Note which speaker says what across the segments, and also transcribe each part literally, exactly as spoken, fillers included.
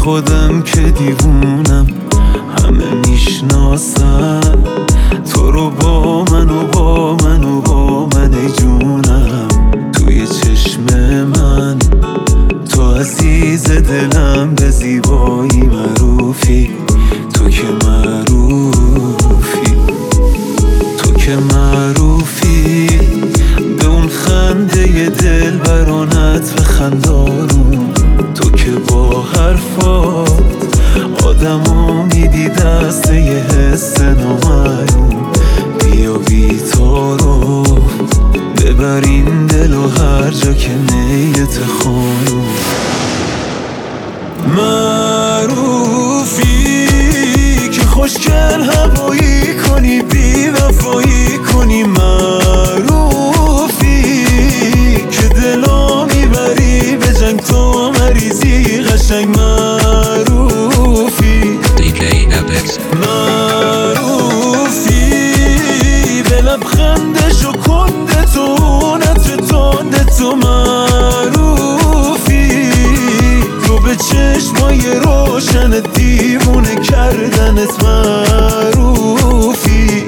Speaker 1: خودم که دیوونم، همه میشناسن تو رو با من و با من و با من ای جونم. توی چشم من تو عزیز دلم، به زیبایی معروفی، تو که معروفی، تو که معروفی به اون خنده دل برانت و خندارون. تو که با حرفات آدمو میدی دسته یه حس نامعلوم. بیا بی تارو ببر این دل و هر جا که نیت خانوم. معروفی که خوشگل هوایی کنی، بی وفایی کنی. معروفی که دلو میبری به جنگ، تو مریضی قشنگ. معروفی
Speaker 2: دی جی اپکس.
Speaker 1: معروفی به لبخندش و کنده تو نتر تانده تو. معروفی تو به چشمای روشن دیوونه کردنت. معروفی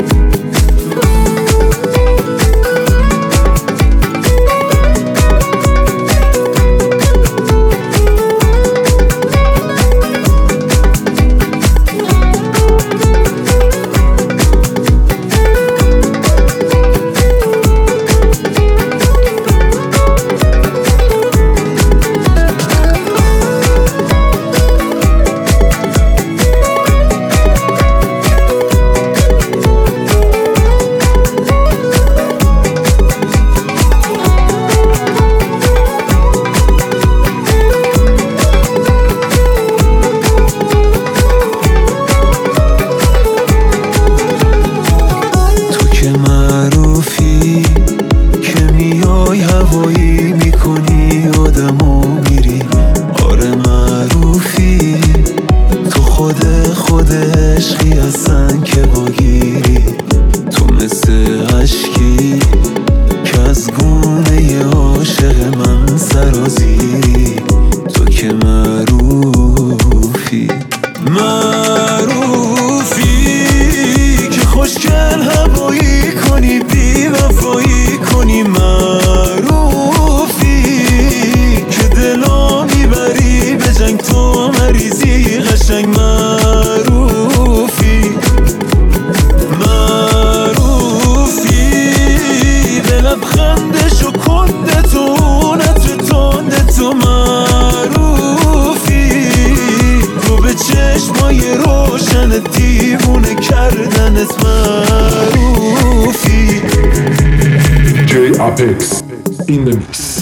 Speaker 1: که میای هوایی میکنی آدمو میری. آره معروفی تو خود خود عشقی هستن که باگیری. تو مثل عشقی که از گونه عاشق من سرازیری. تو که معروفی معروفی که خوشگل هوایی کنی، بی وفایی کنی. معروفی که دلو میبری به جنگ، تو مریضی قشنگ. معروفی معروفی به لبخندش و کنده تو نتر تانده تو. معروفی تو به چشمای روشن دیوونه کردنت. معروفی
Speaker 3: دی جی Apex in the mix.